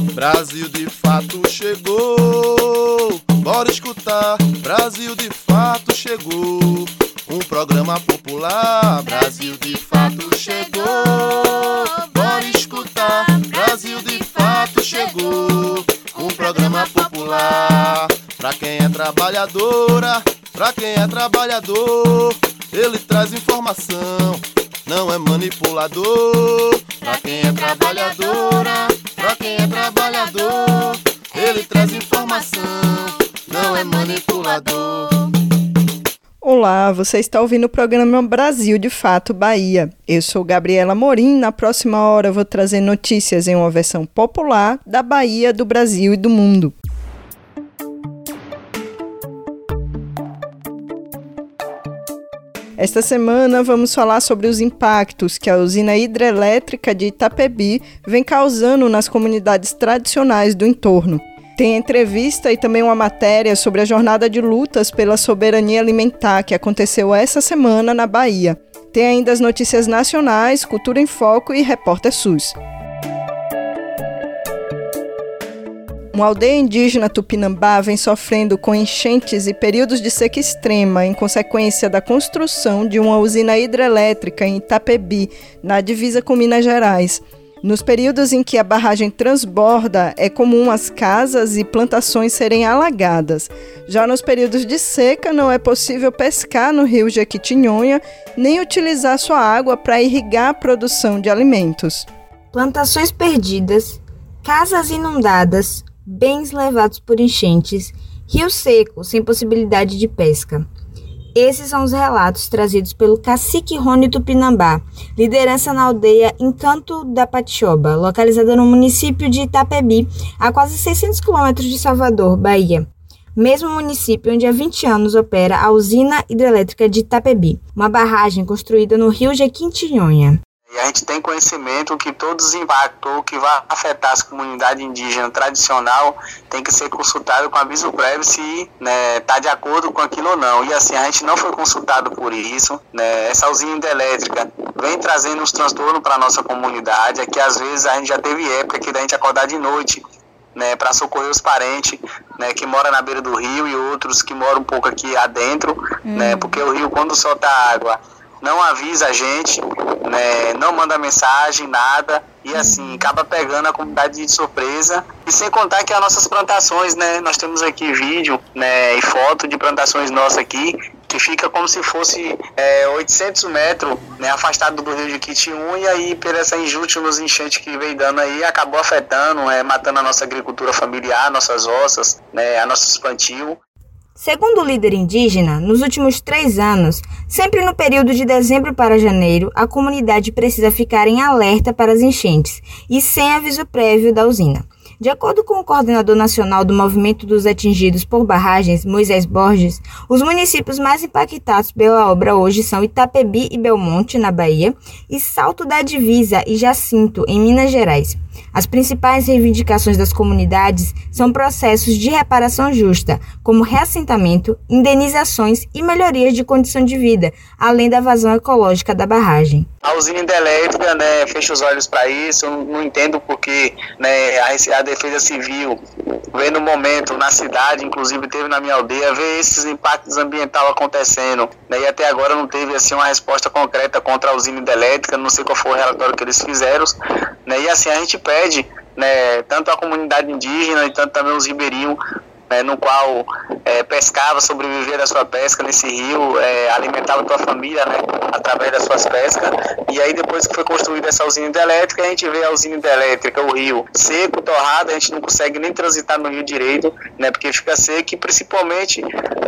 Brasil de fato chegou. Bora escutar, Brasil de fato chegou. Um programa popular, Brasil de fato chegou. Bora escutar, Brasil de fato chegou. Um programa popular, pra quem é trabalhadora, pra quem é trabalhador. Ele traz informação, não é manipulador. Pra quem é trabalhadora, pra quem é trabalhador. Ele traz informação, não é manipulador. Olá, você está ouvindo o programa Brasil de Fato Bahia. Eu sou Gabriela Morim. Na próxima hora eu vou trazer notícias em uma versão popular da Bahia, do Brasil e do mundo. Esta semana vamos falar sobre os impactos que a usina hidrelétrica de Itapebi vem causando nas comunidades tradicionais do entorno. Tem entrevista e também uma matéria sobre a jornada de lutas pela soberania alimentar que aconteceu essa semana na Bahia. Tem ainda as notícias nacionais, Cultura em Foco e Repórter SUS. Uma aldeia indígena tupinambá vem sofrendo com enchentes e períodos de seca extrema em consequência da construção de uma usina hidrelétrica em Itapebi, na divisa com Minas Gerais. Nos períodos em que a barragem transborda, é comum as casas e plantações serem alagadas. Já nos períodos de seca, não é possível pescar no rio Jequitinhonha, nem utilizar sua água para irrigar a produção de alimentos. Plantações perdidas, casas inundadas, bens levados por enchentes, rio seco sem possibilidade de pesca. Esses são os relatos trazidos pelo cacique Rony Tupinambá, liderança na aldeia Encanto da Patioba, localizada no município de Itapebi, a quase 600 quilômetros de Salvador, Bahia. Mesmo município onde há 20 anos opera a usina hidrelétrica de Itapebi, uma barragem construída no rio Jequitinhonha. E a gente tem conhecimento que todos os impactos que vai afetar as comunidades indígenas tradicional tem que ser consultado com aviso prévio se tá de acordo com aquilo ou não. E assim, a gente não foi consultado por isso. Essa usina hidrelétrica vem trazendo uns transtornos para a nossa comunidade. Aqui às vezes a gente já teve época que a gente acordar de noite para socorrer os parentes que moram na beira do rio e outros que moram um pouco aqui adentro, porque o rio quando solta água não avisa a gente, não manda mensagem, nada, e assim, acaba pegando a comunidade de surpresa. E sem contar que as nossas plantações, nós temos aqui vídeo e foto de plantações nossas aqui, que fica como se fosse 800 metros afastado do rio de Jequitinhonha, e por essa injúria nos enchentes que veio dando aí, acabou afetando, matando a nossa agricultura familiar, nossas roças, a nossos plantios. Segundo o líder indígena, nos últimos 3 anos, sempre no período de dezembro para janeiro, a comunidade precisa ficar em alerta para as enchentes e sem aviso prévio da usina. De acordo com o coordenador nacional do Movimento dos Atingidos por Barragens, Moisés Borges, os municípios mais impactados pela obra hoje são Itapebi e Belmonte, na Bahia, e Salto da Divisa e Jacinto, em Minas Gerais. As principais reivindicações das comunidades são processos de reparação justa, como reassentamento, indenizações e melhorias de condição de vida, além da vazão ecológica da barragem. A usina hidrelétrica, fecha os olhos para isso. Eu não entendo porque a Defesa Civil vê no momento na cidade, inclusive teve na minha aldeia, vê esses impactos ambientais acontecendo, e até agora não teve assim uma resposta concreta contra a usina hidrelétrica. Não sei qual foi o relatório que eles fizeram, e assim a gente pede, tanto a comunidade indígena e tanto também os ribeirinhos, no qual pescava, sobrevivia da sua pesca nesse rio, alimentava a sua família, através das suas pescas. E aí depois que foi construída essa usina hidrelétrica, a gente vê a usina hidrelétrica, o rio seco, torrado, a gente não consegue nem transitar no rio direito, porque fica seco, e principalmente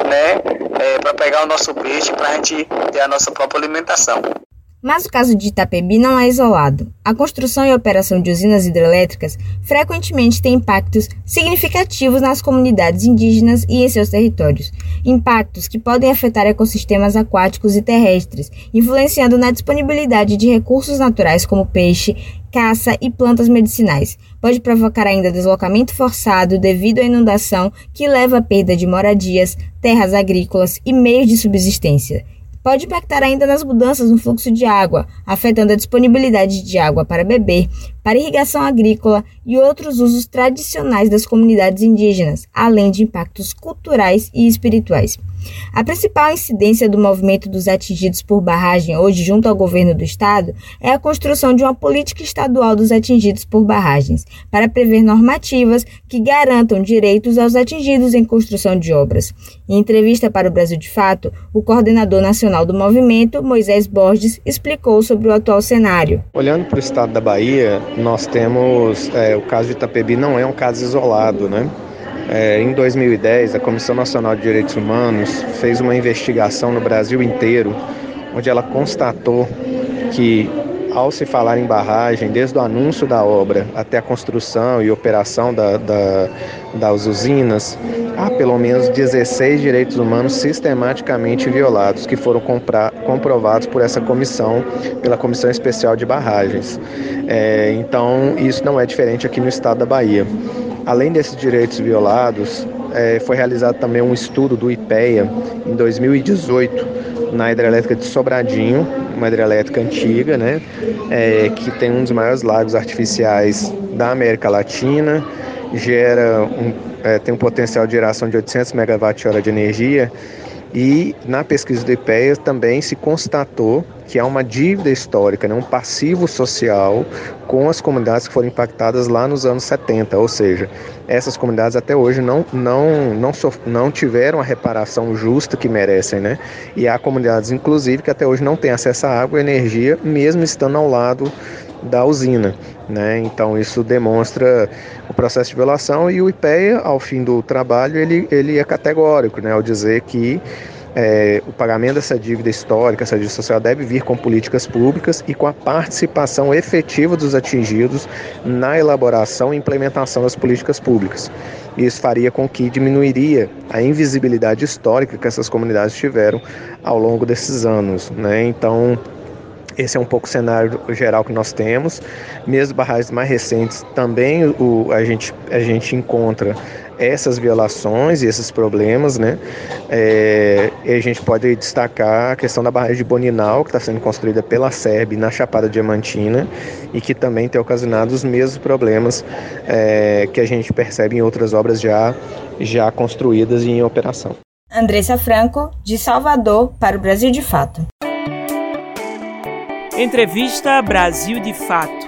para pegar o nosso peixe, para a gente ter a nossa própria alimentação. Mas o caso de Itapebi não é isolado. A construção e operação de usinas hidrelétricas frequentemente tem impactos significativos nas comunidades indígenas e em seus territórios. Impactos que podem afetar ecossistemas aquáticos e terrestres, influenciando na disponibilidade de recursos naturais como peixe, caça e plantas medicinais. Pode provocar ainda deslocamento forçado devido à inundação, que leva à perda de moradias, terras agrícolas e meios de subsistência. pode impactar ainda nas mudanças no fluxo de água, afetando a disponibilidade de água para beber, para irrigação agrícola e outros usos tradicionais das comunidades indígenas, além de impactos culturais e espirituais. A principal incidência do movimento dos atingidos por barragem hoje junto ao governo do estado é a construção de uma política estadual dos atingidos por barragens, para prever normativas que garantam direitos aos atingidos em construção de obras. Em entrevista para o Brasil de Fato, o coordenador nacional do movimento, Moisés Borges, explicou sobre o atual cenário. Olhando para o estado da Bahia, nós temos o caso de Itapebi não é um caso isolado, né? Em 2010, a Comissão Nacional de Direitos Humanos fez uma investigação no Brasil inteiro, onde ela constatou que, ao se falar em barragem, desde o anúncio da obra até a construção e operação das usinas, há pelo menos 16 direitos humanos sistematicamente violados, que foram comprovados por essa comissão, pela Comissão Especial de Barragens. Então, isso não é diferente aqui no estado da Bahia. Além desses direitos violados, foi realizado também um estudo do IPEA em 2018 na hidrelétrica de Sobradinho, uma hidrelétrica antiga, né, que tem um dos maiores lagos artificiais da América Latina, tem um potencial de geração de 800 MWh de energia. E na pesquisa do IPEA também se constatou que há uma dívida histórica, né, um passivo social com as comunidades que foram impactadas lá nos anos 70, ou seja, essas comunidades até hoje não tiveram a reparação justa que merecem, né? E há comunidades, inclusive, que até hoje não têm acesso à água e energia, mesmo estando ao lado da usina, né? Então isso demonstra o processo de violação, e o IPEA, ao fim do trabalho, ele é categórico, né, ao dizer que o pagamento dessa dívida histórica, essa dívida social, deve vir com políticas públicas e com a participação efetiva dos atingidos na elaboração e implementação das políticas públicas. Isso faria com que diminuiria a invisibilidade histórica que essas comunidades tiveram ao longo desses anos, né? Então, esse é um pouco o cenário geral que nós temos. Mesmo barragens mais recentes, também a gente encontra essas violações e esses problemas, né? E a gente pode destacar a questão da barragem de Boninal, que está sendo construída pela SERB na Chapada Diamantina, e que também tem ocasionado os mesmos problemas que a gente percebe em outras obras já construídas e em operação. Andressa Franco, de Salvador, para o Brasil de Fato. Entrevista Brasil de Fato.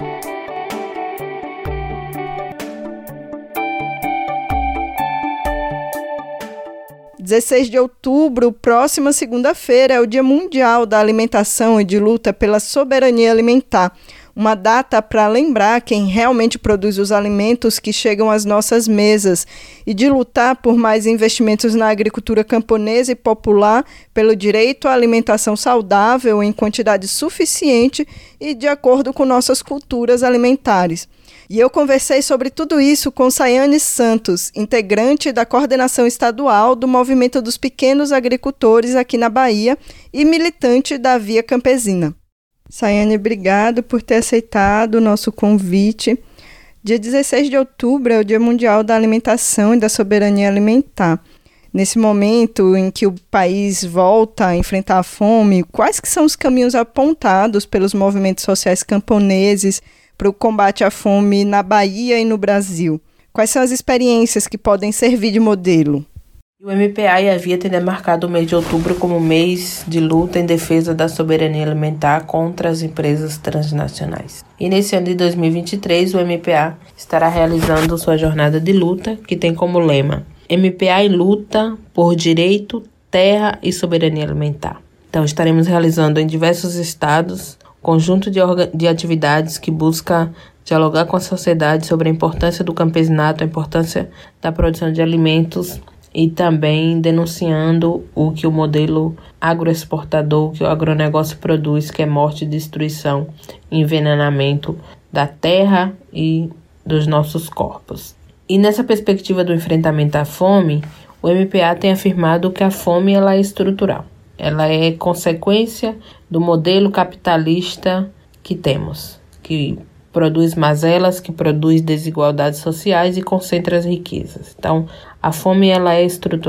Dia 16 de outubro, próxima segunda-feira, é o Dia Mundial da Alimentação e de Luta pela Soberania Alimentar. Uma data para lembrar quem realmente produz os alimentos que chegam às nossas mesas e de lutar por mais investimentos na agricultura camponesa e popular, pelo direito à alimentação saudável em quantidade suficiente e de acordo com nossas culturas alimentares. E eu conversei sobre tudo isso com Sayane Santos, integrante da coordenação estadual do Movimento dos Pequenos Agricultores aqui na Bahia e militante da Via Campesina. Sayane, obrigado por ter aceitado o nosso convite. Dia 16 de outubro é o Dia Mundial da Alimentação e da Soberania Alimentar. Nesse momento em que o país volta a enfrentar a fome, quais que são os caminhos apontados pelos movimentos sociais camponeses para o combate à fome na Bahia e no Brasil? Quais são as experiências que podem servir de modelo? O MPA e a Via têm demarcado o mês de outubro como mês de luta em defesa da soberania alimentar contra as empresas transnacionais. E nesse ano de 2023, o MPA estará realizando sua jornada de luta, que tem como lema MPA em luta por direito, terra e soberania alimentar. Então, estaremos realizando em diversos estados conjunto de atividades que busca dialogar com a sociedade sobre a importância do campesinato, a importância da produção de alimentos e também denunciando o que o modelo agroexportador, que o agronegócio produz, que é morte, destruição e envenenamento da terra e dos nossos corpos. E nessa perspectiva do enfrentamento à fome, o MPA tem afirmado que a fome ela é estrutural. Ela é consequência do modelo capitalista que temos, que produz mazelas, que produz desigualdades sociais e concentra as riquezas. Então, a fome ela é estrutural.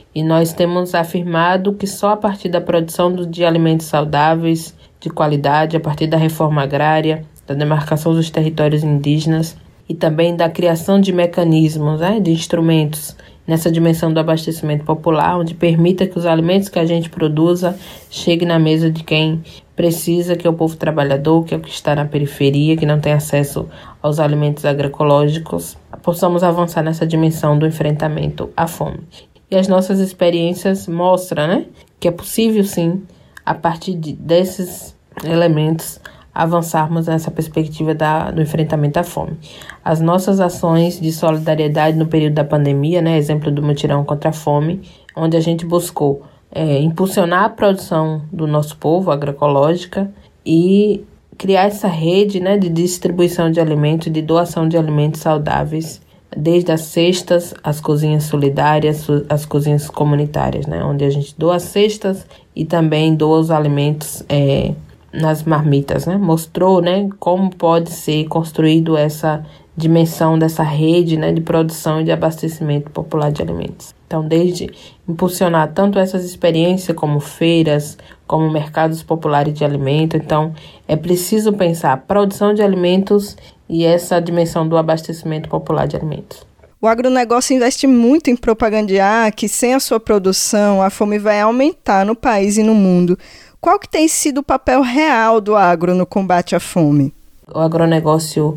E nós temos afirmado que só a partir da produção de alimentos saudáveis, de qualidade, a partir da reforma agrária, da demarcação dos territórios indígenas e também da criação de mecanismos, de instrumentos nessa dimensão do abastecimento popular, onde permita que os alimentos que a gente produza cheguem na mesa de quem precisa, que é o povo trabalhador, que é o que está na periferia, que não tem acesso aos alimentos agroecológicos, possamos avançar nessa dimensão do enfrentamento à fome. E as nossas experiências mostram, que é possível, sim, a partir desses elementos, avançarmos nessa perspectiva do enfrentamento à fome. As nossas ações de solidariedade no período da pandemia, exemplo do Mutirão contra a Fome, onde a gente buscou impulsionar a produção do nosso povo agroecológica e criar essa rede de distribuição de alimentos, de doação de alimentos saudáveis, desde as cestas, as cozinhas solidárias, as cozinhas comunitárias, onde a gente doa as cestas e também doa os alimentos nas marmitas, mostrou, como pode ser construído essa dimensão dessa rede, de produção e de abastecimento popular de alimentos. Então, desde impulsionar tanto essas experiências como feiras, como mercados populares de alimento, então é preciso pensar a produção de alimentos e essa dimensão do abastecimento popular de alimentos. O agronegócio investe muito em propagandear que sem a sua produção a fome vai aumentar no país e no mundo. Qual que tem sido o papel real do agro no combate à fome? O agronegócio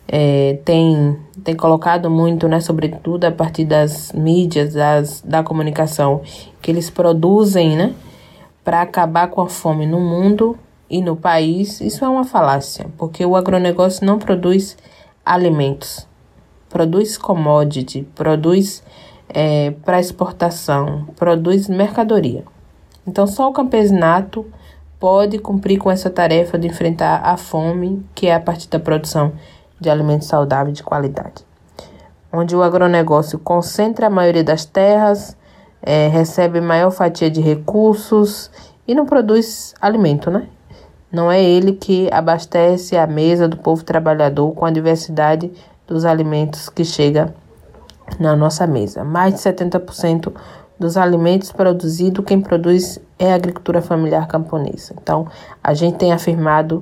tem colocado muito, sobretudo a partir das mídias, da comunicação, que eles produzem para acabar com a fome no mundo e no país. Isso é uma falácia, porque o agronegócio não produz alimentos, produz commodity, produz para exportação, produz mercadoria. Então, só o campesinato pode cumprir com essa tarefa de enfrentar a fome, que é a partir da produção de alimentos saudáveis de qualidade. Onde o agronegócio concentra a maioria das terras, recebe maior fatia de recursos e não produz alimento, Não é ele que abastece a mesa do povo trabalhador com a diversidade dos alimentos que chega na nossa mesa. Mais de 70% dos alimentos produzidos, quem produz é a agricultura familiar camponesa. Então, a gente tem afirmado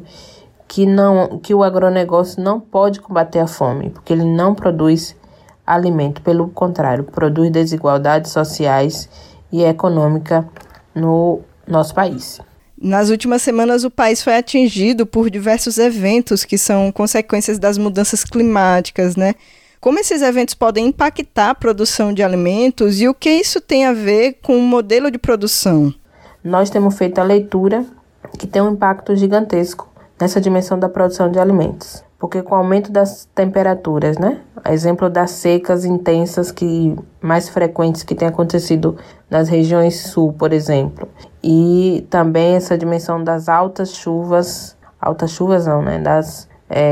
que o agronegócio não pode combater a fome, porque ele não produz alimento, pelo contrário, produz desigualdades sociais e econômica no nosso país. Nas últimas semanas, o país foi atingido por diversos eventos que são consequências das mudanças climáticas, Como esses eventos podem impactar a produção de alimentos e o que isso tem a ver com o modelo de produção? Nós temos feito a leitura que tem um impacto gigantesco nessa dimensão da produção de alimentos. Porque com o aumento das temperaturas, a exemplo das secas intensas mais frequentes que têm acontecido nas regiões sul, por exemplo, e também essa dimensão das altas chuvas não, das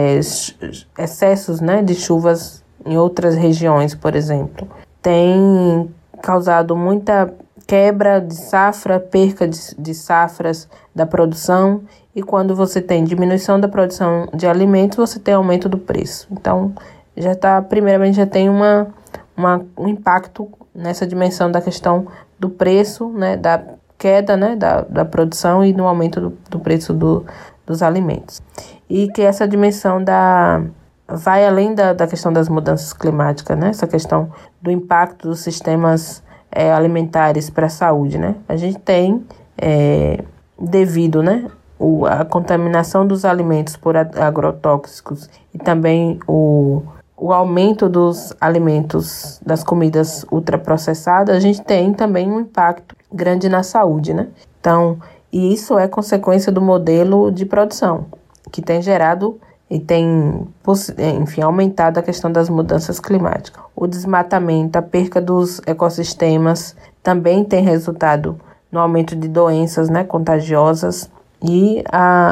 excessos, de chuvas em outras regiões, por exemplo, tem causado muita quebra de safra, perca de safras da produção, e quando você tem diminuição da produção de alimentos, você tem aumento do preço. Então, primeiramente já tem um impacto nessa dimensão da questão do preço, da queda, da produção e no aumento do preço dos alimentos. E que essa dimensão vai além da questão das mudanças climáticas, essa questão do impacto dos sistemas alimentares para a saúde, A gente tem, devido, a contaminação dos alimentos por agrotóxicos e também o aumento dos alimentos, das comidas ultraprocessadas, a gente tem também um impacto grande na saúde, Então, e isso é consequência do modelo de produção, que tem gerado e tem, aumentado a questão das mudanças climáticas. O desmatamento, a perca dos ecossistemas também tem resultado no aumento de doenças, contagiosas, e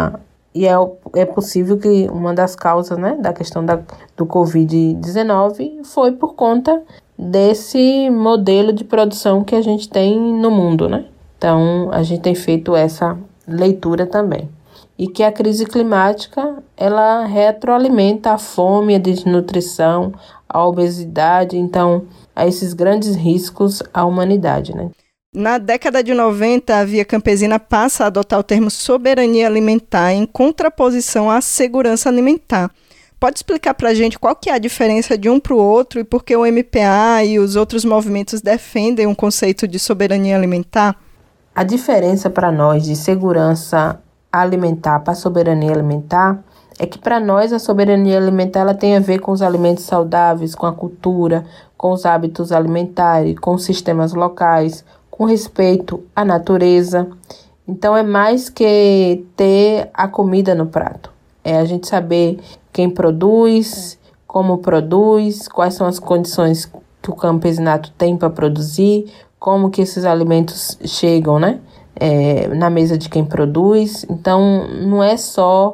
é possível que uma das causas, da questão do Covid-19 foi por conta desse modelo de produção que a gente tem no mundo, Então, a gente tem feito essa leitura também. e que a crise climática ela retroalimenta a fome, a desnutrição, a obesidade, então a esses grandes riscos à humanidade, né? Na década de 90, a Via Campesina passa a adotar o termo soberania alimentar em contraposição à segurança alimentar. Pode explicar para a gente qual que é a diferença de um para o outro e por que o MPA e os outros movimentos defendem um conceito de soberania alimentar? A diferença para nós de segurança alimentar para soberania alimentar é que para nós a soberania alimentar ela tem a ver com os alimentos saudáveis, com a cultura, com os hábitos alimentares, com os sistemas locais, com respeito à natureza. Então é mais que ter a comida no prato. É a gente saber quem produz, como produz, quais são as condições que o campesinato tem para produzir, como que esses alimentos chegam, né? Na mesa de quem produz. Então não é só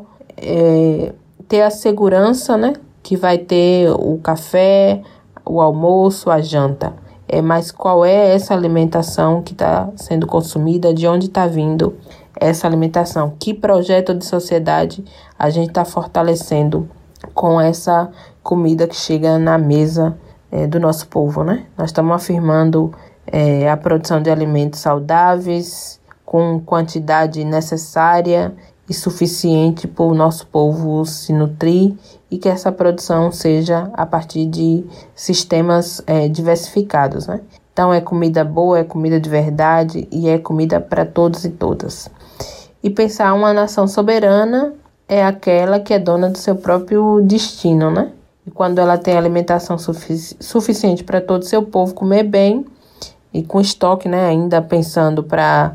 ter a segurança, né? Que vai ter o café, o almoço, a janta. Mas qual é essa alimentação que está sendo consumida, de onde está vindo essa alimentação, que projeto de sociedade a gente está fortalecendo com essa comida que chega na mesa do nosso povo, né? Nós estamos afirmando a produção de alimentos saudáveis, com quantidade necessária e suficiente para o nosso povo se nutrir e que essa produção seja a partir de sistemas diversificados, né? Então é comida boa, é comida de verdade e é comida para todos e todas. E pensar uma nação soberana é aquela que é dona do seu próprio destino, né? E quando ela tem alimentação suficiente para todo o seu povo comer bem e com estoque, né? Ainda pensando para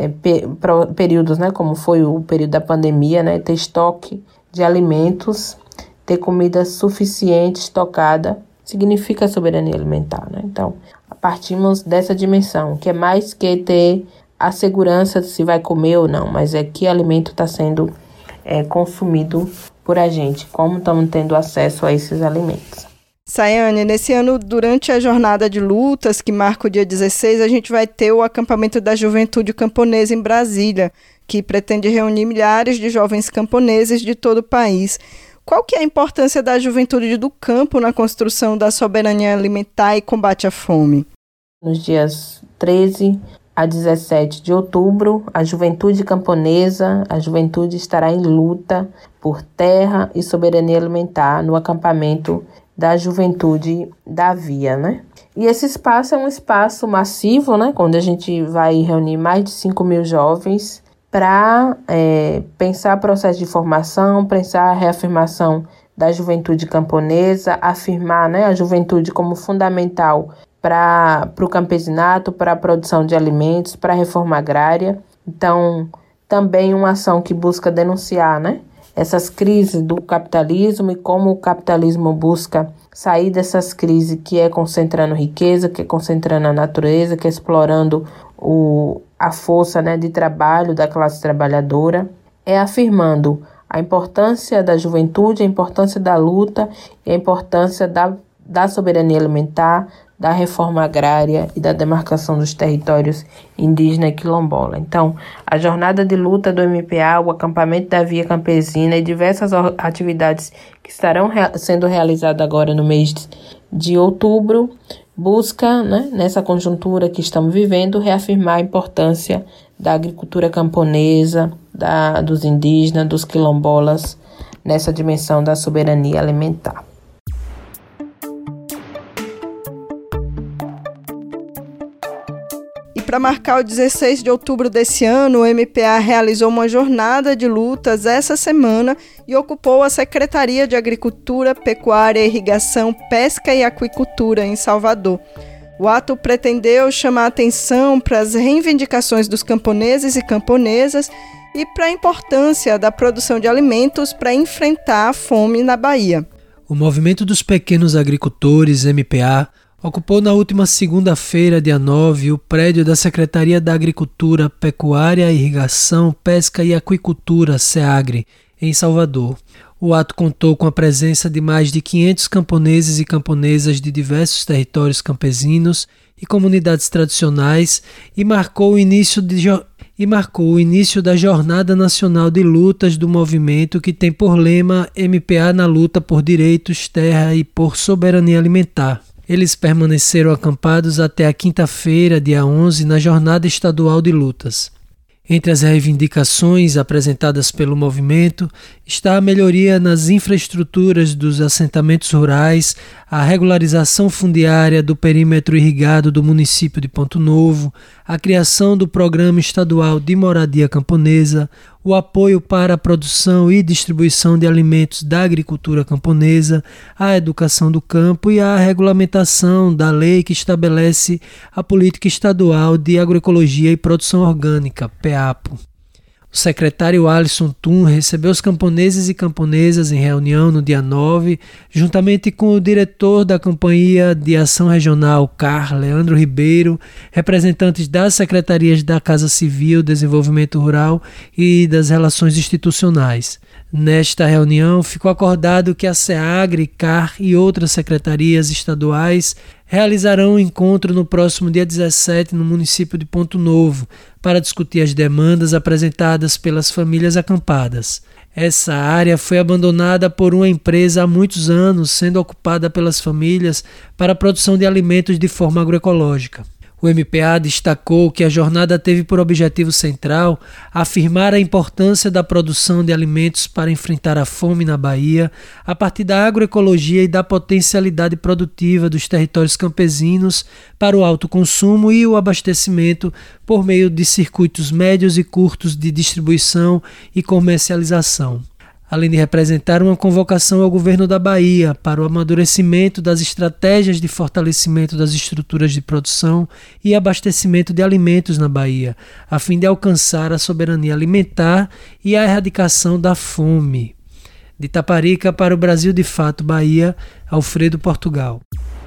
períodos, né? Como foi o período da pandemia, né? Ter estoque de alimentos, ter comida suficiente estocada, significa soberania alimentar, né? Então, partimos dessa dimensão, que é mais que ter a segurança de se vai comer ou não, mas é que alimento está sendo consumido por a gente, como estamos tendo acesso a esses alimentos. Sayane, nesse ano, durante a jornada de lutas, que marca o dia 16, a gente vai ter o acampamento da Juventude Camponesa em Brasília, que pretende reunir milhares de jovens camponeses de todo o país. Qual que é a importância da juventude do campo na construção da soberania alimentar e combate à fome? Nos dias 13 a 17 de outubro, a juventude camponesa, a juventude estará em luta por terra e soberania alimentar no acampamento da juventude da Via, né? E esse espaço é um espaço massivo, né? Onde a gente vai reunir mais de 5.000 jovens para pensar processo de formação, pensar a reafirmação da juventude camponesa, afirmar, né, a juventude como fundamental para o campesinato, para a produção de alimentos, para a reforma agrária. Então, também uma ação que busca denunciar, né, essas crises do capitalismo e como o capitalismo busca sair dessas crises que é concentrando riqueza, que é concentrando a natureza, que é explorando a força, né, de trabalho da classe trabalhadora, afirmando a importância da juventude, a importância da luta e a importância da soberania alimentar, da reforma agrária e da demarcação dos territórios indígena e quilombola. Então, a jornada de luta do MPA, o acampamento da Via Campesina e diversas atividades que estarão sendo realizadas agora no mês de outubro, busca, né, nessa conjuntura que estamos vivendo, reafirmar a importância da agricultura camponesa, dos indígenas, dos quilombolas, nessa dimensão da soberania alimentar. Para marcar o 16 de outubro desse ano, o MPA realizou uma jornada de lutas essa semana e ocupou a Secretaria de Agricultura, Pecuária, Irrigação, Pesca e Aquicultura, em Salvador. O ato pretendeu chamar atenção para as reivindicações dos camponeses e camponesas e para a importância da produção de alimentos para enfrentar a fome na Bahia. O Movimento dos Pequenos Agricultores, MPA, ocupou na última segunda-feira, dia 9, o prédio da Secretaria da Agricultura, Pecuária, Irrigação, Pesca e Aquicultura, SEAGRE, em Salvador. O ato contou com a presença de mais de 500 camponeses e camponesas de diversos territórios campesinos e comunidades tradicionais e marcou o início e marcou o início da Jornada Nacional de Lutas do movimento, que tem por lema MPA na luta por direitos, terra e por soberania alimentar. Eles permaneceram acampados até a quinta-feira, dia 11, na Jornada Estadual de Lutas. Entre as reivindicações apresentadas pelo movimento está a melhoria nas infraestruturas dos assentamentos rurais, a regularização fundiária do perímetro irrigado do município de Ponto Novo, a criação do Programa Estadual de Moradia Camponesa, o apoio para a produção e distribuição de alimentos da agricultura camponesa, a educação do campo e a regulamentação da lei que estabelece a Política Estadual de Agroecologia e Produção Orgânica, PEAPO. O secretário Alisson Tum recebeu os camponeses e camponesas em reunião no dia 9, juntamente com o diretor da Companhia de Ação Regional, CAR, Leandro Ribeiro, representantes das secretarias da Casa Civil, Desenvolvimento Rural e das Relações Institucionais. Nesta reunião, ficou acordado que a SEAGRE, CAR e outras secretarias estaduais realizarão um encontro no próximo dia 17 no município de Ponto Novo para discutir as demandas apresentadas pelas famílias acampadas. Essa área foi abandonada por uma empresa há muitos anos, sendo ocupada pelas famílias para a produção de alimentos de forma agroecológica. O MPA destacou que a jornada teve por objetivo central afirmar a importância da produção de alimentos para enfrentar a fome na Bahia, a partir da agroecologia e da potencialidade produtiva dos territórios campesinos para o autoconsumo e o abastecimento por meio de circuitos médios e curtos de distribuição e comercialização, além de representar uma convocação ao governo da Bahia para o amadurecimento das estratégias de fortalecimento das estruturas de produção e abastecimento de alimentos na Bahia, a fim de alcançar a soberania alimentar e a erradicação da fome. De Taparica para o Brasil de Fato, Bahia, Alfredo Portugal.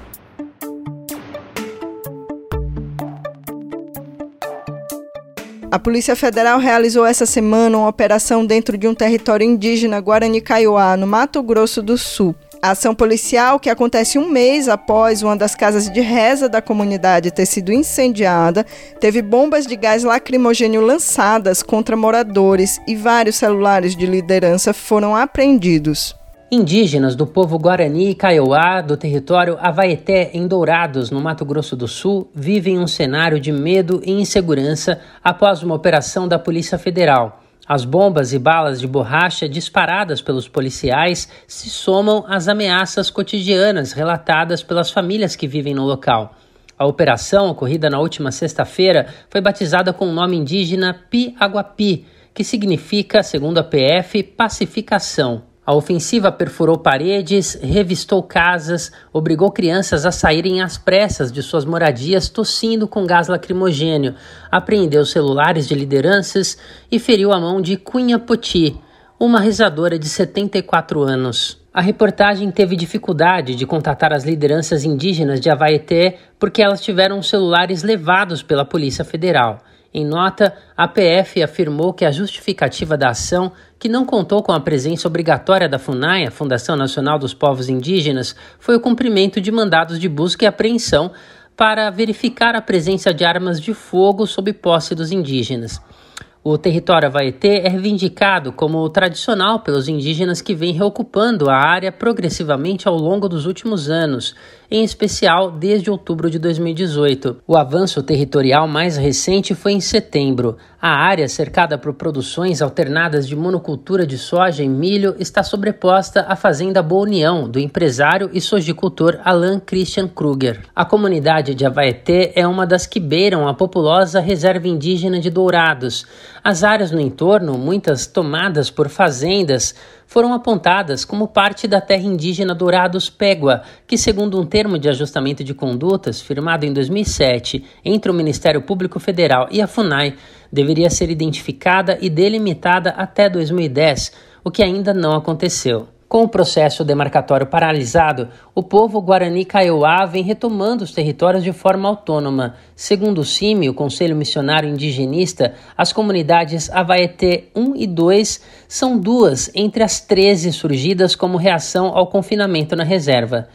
A Polícia Federal realizou essa semana uma operação dentro de um território indígena Guarani-Kaiowá, no Mato Grosso do Sul. A ação policial, que acontece um mês após uma das casas de reza da comunidade ter sido incendiada, teve bombas de gás lacrimogênio lançadas contra moradores e vários celulares de liderança foram apreendidos. Indígenas do povo Guarani e Kaiowá, do território Avaeté, em Dourados, no Mato Grosso do Sul, vivem um cenário de medo e insegurança após uma operação da Polícia Federal. As bombas e balas de borracha disparadas pelos policiais se somam às ameaças cotidianas relatadas pelas famílias que vivem no local. A operação, ocorrida na última sexta-feira, foi batizada com o nome indígena Pi-Aguapi, que significa, segundo a PF, pacificação. A ofensiva perfurou paredes, revistou casas, obrigou crianças a saírem às pressas de suas moradias tossindo com gás lacrimogênio, apreendeu celulares de lideranças e feriu a mão de Cunha Poti, uma rezadora de 74 anos. A reportagem teve dificuldade de contatar as lideranças indígenas de Avaeté porque elas tiveram celulares levados pela Polícia Federal. Em nota, a PF afirmou que a justificativa da ação, que não contou com a presença obrigatória da FUNAI, a Fundação Nacional dos Povos Indígenas, foi o cumprimento de mandados de busca e apreensão para verificar a presença de armas de fogo sob posse dos indígenas. O território Avaeté é reivindicado como tradicional pelos indígenas que vêm reocupando a área progressivamente ao longo dos últimos anos, em especial desde outubro de 2018. O avanço territorial mais recente foi em setembro. A área, cercada por produções alternadas de monocultura de soja e milho, está sobreposta à Fazenda Boa União, do empresário e sojicultor Alan Christian Kruger. A comunidade de Avaeté é uma das que beiram a populosa reserva indígena de Dourados. As áreas no entorno, muitas tomadas por fazendas, foram apontadas como parte da terra indígena Dourados Pégua, que, segundo um termo de ajustamento de condutas firmado em 2007 entre o Ministério Público Federal e a FUNAI, deveria ser identificada e delimitada até 2010, o que ainda não aconteceu. Com o processo demarcatório paralisado, o povo Guarani Kaiowá vem retomando os territórios de forma autônoma. Segundo o CIMI, o Conselho Missionário Indigenista, as comunidades Avaeté 1 e 2 são duas entre as 13 surgidas como reação ao confinamento na reserva.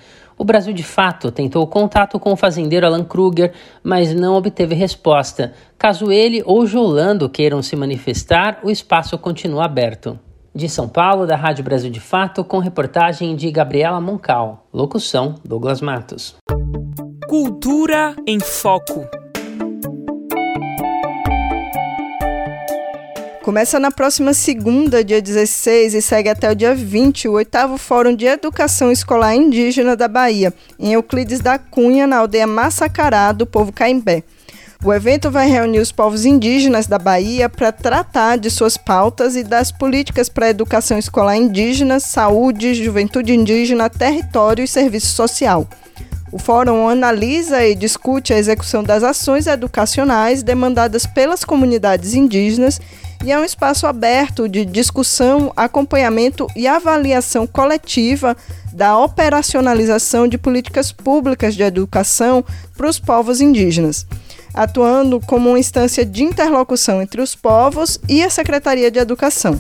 O Brasil de Fato tentou contato com o fazendeiro Alan Kruger, mas não obteve resposta. Caso ele ou Jolando queiram se manifestar, o espaço continua aberto. De São Paulo, da Rádio Brasil de Fato, com reportagem de Gabriela Moncal. Locução, Douglas Matos. Cultura em Foco. Começa na próxima segunda, dia 16, e segue até o dia 20, o 8º Fórum de Educação Escolar Indígena da Bahia, em Euclides da Cunha, na aldeia Massacará, do povo Caimbé. O evento vai reunir os povos indígenas da Bahia para tratar de suas pautas e das políticas para a educação escolar indígena, saúde, juventude indígena, território e serviço social. O fórum analisa e discute a execução das ações educacionais demandadas pelas comunidades indígenas e é um espaço aberto de discussão, acompanhamento e avaliação coletiva da operacionalização de políticas públicas de educação para os povos indígenas, atuando como uma instância de interlocução entre os povos e a Secretaria de Educação.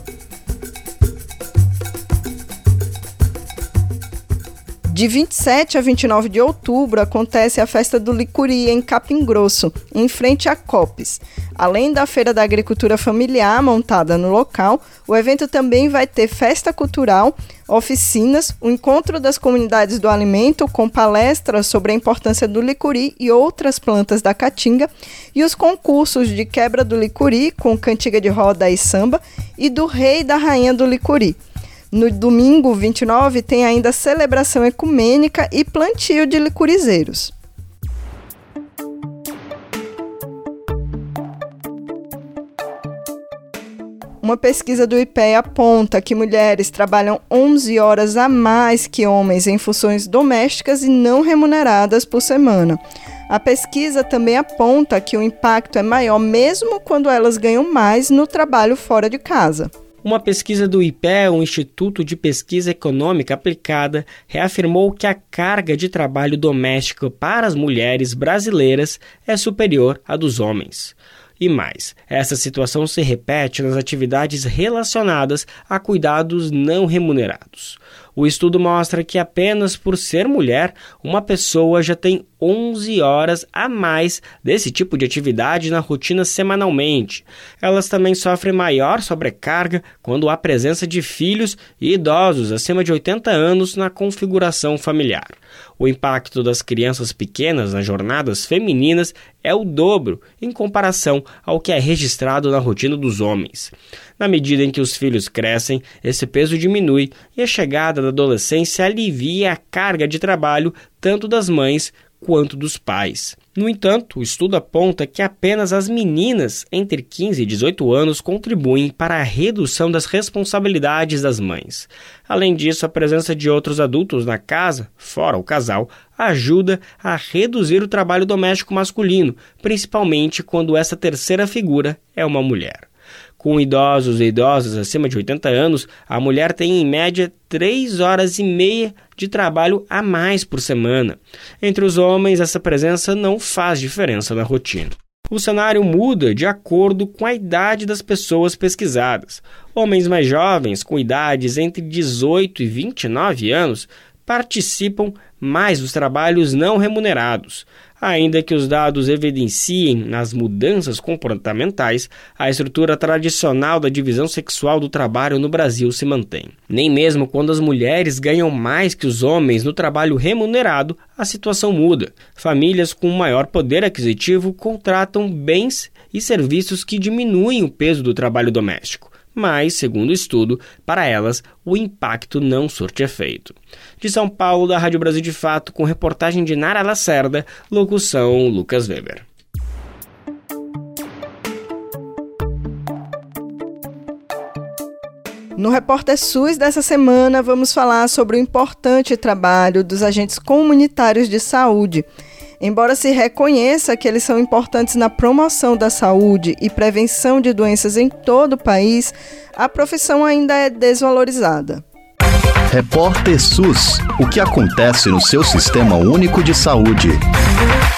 De 27 a 29 de outubro acontece a Festa do Licuri em Capim Grosso, em frente à COPES. Além da Feira da Agricultura Familiar montada no local, o evento também vai ter festa cultural, oficinas, o encontro das comunidades do alimento com palestras sobre a importância do licuri e outras plantas da caatinga e os concursos de quebra do licuri com cantiga de roda e samba e do rei e da rainha do licuri. No domingo 29 tem ainda celebração ecumênica e plantio de licurizeiros. Uma pesquisa do IPEA aponta que mulheres trabalham 11 horas a mais que homens em funções domésticas e não remuneradas por semana. A pesquisa também aponta que o impacto é maior mesmo quando elas ganham mais no trabalho fora de casa. Uma pesquisa do IPEA, o Instituto de Pesquisa Econômica Aplicada, reafirmou que a carga de trabalho doméstico para as mulheres brasileiras é superior à dos homens. E mais, essa situação se repete nas atividades relacionadas a cuidados não remunerados. O estudo mostra que apenas por ser mulher, uma pessoa já tem 11 horas a mais desse tipo de atividade na rotina semanalmente. Elas também sofrem maior sobrecarga quando há presença de filhos e idosos acima de 80 anos na configuração familiar. O impacto das crianças pequenas nas jornadas femininas é o dobro em comparação ao que é registrado na rotina dos homens. Na medida em que os filhos crescem, esse peso diminui e a chegada da adolescência alivia a carga de trabalho tanto das mães quanto dos pais. No entanto, o estudo aponta que apenas as meninas entre 15 e 18 anos contribuem para a redução das responsabilidades das mães. Além disso, a presença de outros adultos na casa, fora o casal, ajuda a reduzir o trabalho doméstico masculino, principalmente quando essa terceira figura é uma mulher. Com idosos e idosas acima de 80 anos, a mulher tem em média 3 horas e meia de trabalho a mais por semana. Entre os homens, essa presença não faz diferença na rotina. O cenário muda de acordo com a idade das pessoas pesquisadas. Homens mais jovens, com idades entre 18 e 29 anos, participam mais dos trabalhos não remunerados. Ainda que os dados evidenciem as mudanças comportamentais, a estrutura tradicional da divisão sexual do trabalho no Brasil se mantém. Nem mesmo quando as mulheres ganham mais que os homens no trabalho remunerado, a situação muda. Famílias com maior poder aquisitivo contratam bens e serviços que diminuem o peso do trabalho doméstico. Mas, segundo o estudo, para elas, o impacto não surte efeito. De São Paulo, da Rádio Brasil de Fato, com reportagem de Nara Lacerda, locução Lucas Weber. No Repórter SUS dessa semana, vamos falar sobre o importante trabalho dos agentes comunitários de saúde. Embora se reconheça que eles são importantes na promoção da saúde e prevenção de doenças em todo o país, a profissão ainda é desvalorizada. Repórter SUS. O que acontece no seu Sistema Único de Saúde?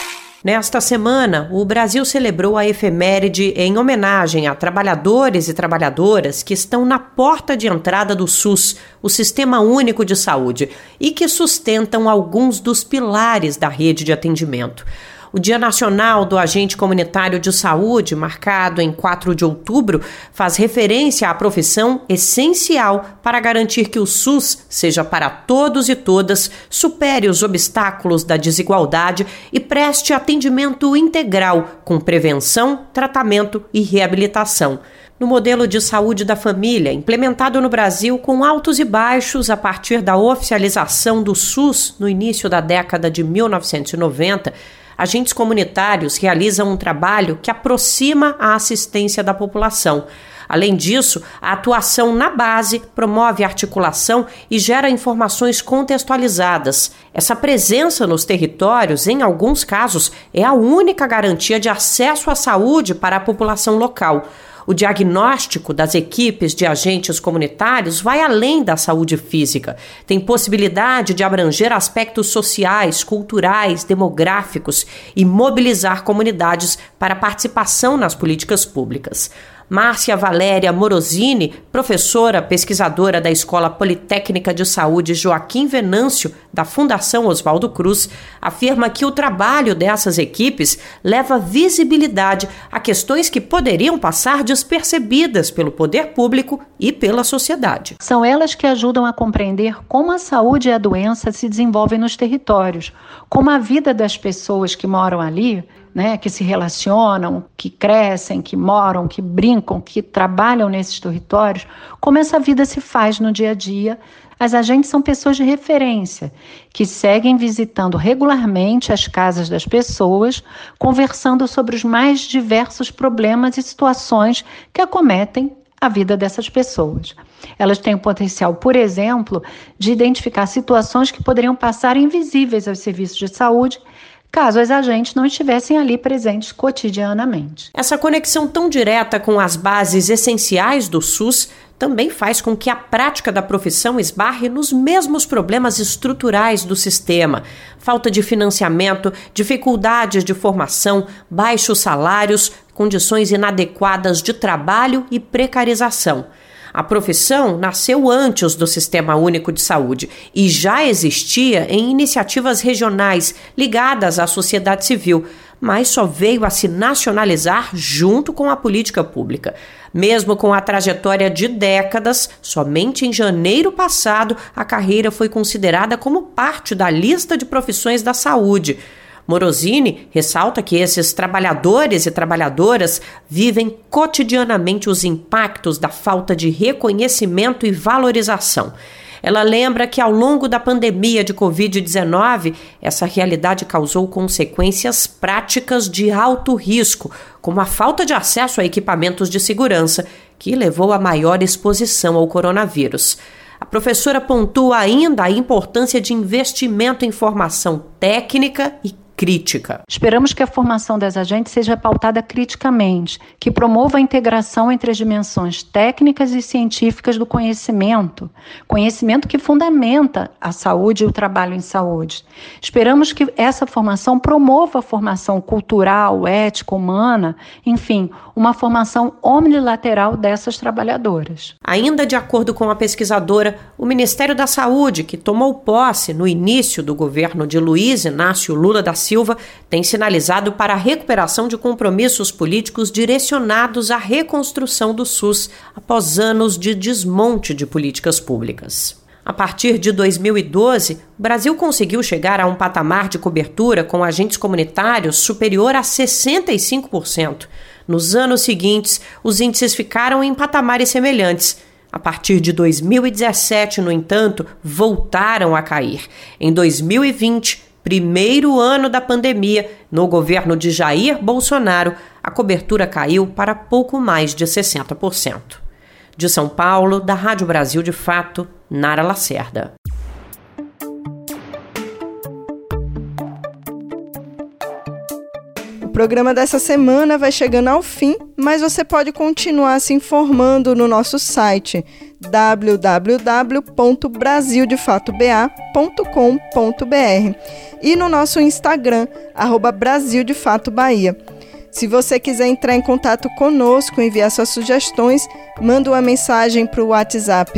Nesta semana, o Brasil celebrou a efeméride em homenagem a trabalhadores e trabalhadoras que estão na porta de entrada do SUS, o Sistema Único de Saúde, e que sustentam alguns dos pilares da rede de atendimento. O Dia Nacional do Agente Comunitário de Saúde, marcado em 4 de outubro, faz referência à profissão essencial para garantir que o SUS seja para todos e todas, supere os obstáculos da desigualdade e preste atendimento integral, com prevenção, tratamento e reabilitação. No modelo de saúde da família, implementado no Brasil com altos e baixos a partir da oficialização do SUS no início da década de 1990, agentes comunitários realizam um trabalho que aproxima a assistência da população. Além disso, a atuação na base promove a articulação e gera informações contextualizadas. Essa presença nos territórios, em alguns casos, é a única garantia de acesso à saúde para a população local. O diagnóstico das equipes de agentes comunitários vai além da saúde física. Tem possibilidade de abranger aspectos sociais, culturais, demográficos e mobilizar comunidades para participação nas políticas públicas. Márcia Valéria Morosini, professora pesquisadora da Escola Politécnica de Saúde Joaquim Venâncio, da Fundação Oswaldo Cruz, afirma que o trabalho dessas equipes leva visibilidade a questões que poderiam passar despercebidas pelo poder público e pela sociedade. São elas que ajudam a compreender como a saúde e a doença se desenvolvem nos territórios, como a vida das pessoas que moram ali, que se relacionam, que crescem, que moram, que brincam, que trabalham nesses territórios, como essa vida se faz no dia a dia. As agentes são pessoas de referência, que seguem visitando regularmente as casas das pessoas, conversando sobre os mais diversos problemas e situações que acometem a vida dessas pessoas. Elas têm o potencial, por exemplo, de identificar situações que poderiam passar invisíveis aos serviços de saúde, caso as agentes não estivessem ali presentes cotidianamente. Essa conexão tão direta com as bases essenciais do SUS também faz com que a prática da profissão esbarre nos mesmos problemas estruturais do sistema: falta de financiamento, dificuldades de formação, baixos salários, condições inadequadas de trabalho e precarização. A profissão nasceu antes do Sistema Único de Saúde e já existia em iniciativas regionais ligadas à sociedade civil, mas só veio a se nacionalizar junto com a política pública. Mesmo com a trajetória de décadas, somente em janeiro passado a carreira foi considerada como parte da lista de profissões da saúde. Morosini ressalta que esses trabalhadores e trabalhadoras vivem cotidianamente os impactos da falta de reconhecimento e valorização. Ela lembra que ao longo da pandemia de Covid-19, essa realidade causou consequências práticas de alto risco, como a falta de acesso a equipamentos de segurança, que levou a maior exposição ao coronavírus. A professora pontua ainda a importância de investimento em formação técnica e crítica. Esperamos que a formação das agentes seja pautada criticamente, que promova a integração entre as dimensões técnicas e científicas do conhecimento que fundamenta a saúde e o trabalho em saúde. Esperamos que essa formação promova a formação cultural, ética, humana, enfim, uma formação omnilateral dessas trabalhadoras. Ainda de acordo com a pesquisadora, o Ministério da Saúde, que tomou posse no início do governo de Luiz Inácio Lula da Silva, tem sinalizado para a recuperação de compromissos políticos direcionados à reconstrução do SUS após anos de desmonte de políticas públicas. A partir de 2012, o Brasil conseguiu chegar a um patamar de cobertura com agentes comunitários superior a 65%. Nos anos seguintes, os índices ficaram em patamares semelhantes. A partir de 2017, no entanto, voltaram a cair. Em 2020, primeiro ano da pandemia, no governo de Jair Bolsonaro, a cobertura caiu para pouco mais de 60%. De São Paulo, da Rádio Brasil de Fato, Nara Lacerda. O programa dessa semana vai chegando ao fim, mas você pode continuar se informando no nosso site www.brasildefatoba.com.br e no nosso Instagram, @BrasilDeFatoBahia. Se você quiser entrar em contato conosco, enviar suas sugestões, manda uma mensagem para o WhatsApp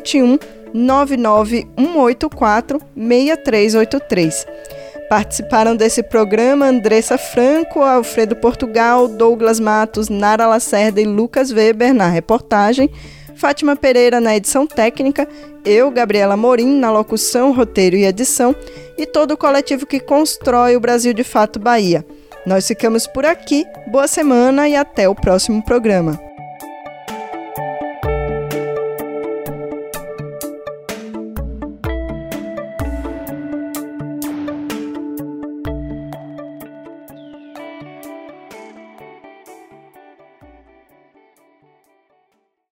71991846383. Participaram desse programa Andressa Franco, Alfredo Portugal, Douglas Matos, Nara Lacerda e Lucas Weber na reportagem, Fátima Pereira na edição técnica, eu, Gabriela Morim, na locução, roteiro e edição, e todo o coletivo que constrói o Brasil de Fato Bahia. Nós ficamos por aqui, boa semana e até o próximo programa.